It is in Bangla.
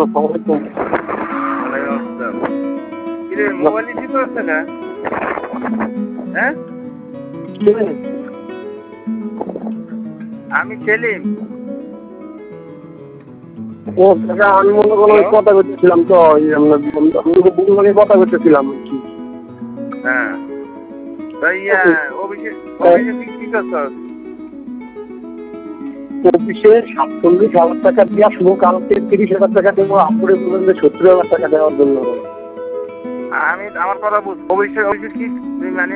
আসসালামাইকুম। ওয়ালাইকুম আসসালাম। কিরে মোবাইল রিসিভ করছে না? হ্যাঁ, আমি সেলিম। ও কাকা, আমি মনে করো ওই কথা করতেছিলাম তো, আপনার বন্ধু কথা করতেছিলাম আর কি। হ্যাঁ, তাই অভিষেক কি করছস? অফিসে 47,000 টাকা দিয়ে আসবো, কালকে 30,000 টাকা দেবো, আপুরে বলবেন যে 70,000 টাকা দেওয়ার জন্য। আমার কথা বুঝ। অভিষেক কি তুই মানে